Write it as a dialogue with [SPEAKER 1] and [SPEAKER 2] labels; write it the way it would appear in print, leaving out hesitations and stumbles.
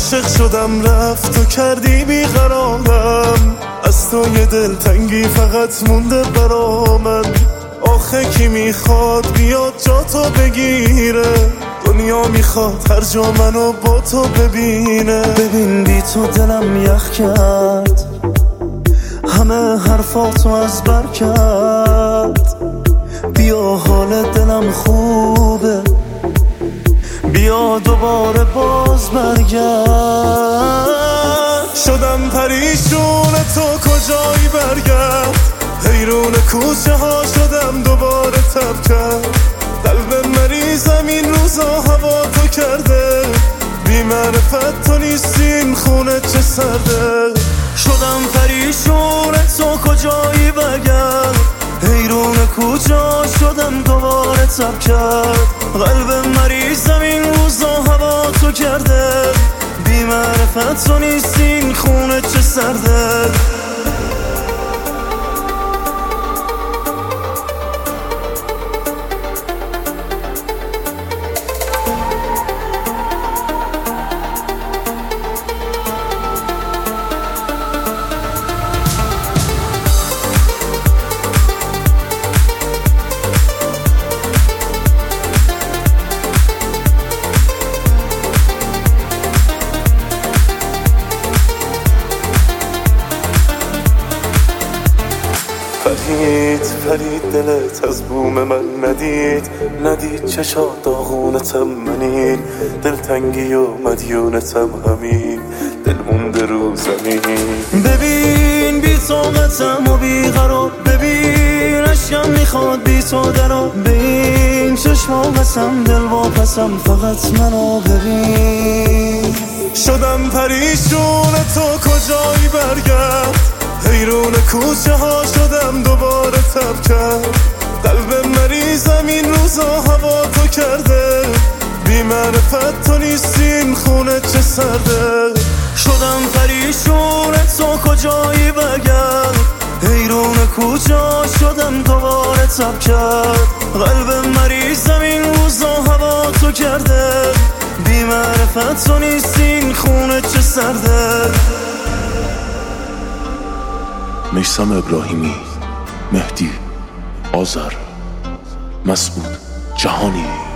[SPEAKER 1] عاشق شدم رفت و کردی بیقرارم، از تو یه دلتنگی فقط مونده برامن. آخه کی میخواد بیاد جا تو بگیره، دنیا میخواد هر جا منو با تو ببینه. ببین بی تو دلم یخ کرد، همه حرفاتو از بر کرد. بیا حال دلم خوبه، بیا دوباره باز برگرد. شدم پریشون تو کجایی برگرد، حیرون کوچه ها شدم دوباره تب کرد. قلب مریضم این روزا هوا تو کرده، بی معرفت تو نیستین خونه چه سرده. شدم پریشون تو کجایی برگرد، حیرون کوچه ها شدم دوباره تب کرد. قلب مریضم این روزا هوا تو کرده، بی معرفت تو نیستین خونه چه سرده. فرید دلت از بوم من ندید چشات داغونتم منین. دلتنگی و مدیونتم همین، دل مونده رو زمین. ببین بی طاقتم و بیقرار، ببین عشقم میخواد بی تو درا. ببین چشما قسم دل واپسم، فقط منو ببین. شدم پریشون تو کجایی برگرد، حیرون کوچه ها شدم دوباره تب کرد. قلب مریضم این روزا هوا تو کرده، بی معرفت تو نیستین خونه چه سرده. شدم پریشون تو کجایی برگرد، حیرون کوچه ها شدم دوباره تب کرد. قلب مریضم این روزا هوا تو کرده، بی معرفت تو نیستین خونه چه سرده.
[SPEAKER 2] میثم ابراهیمی، مهدی، آذر، مسعود جهانی.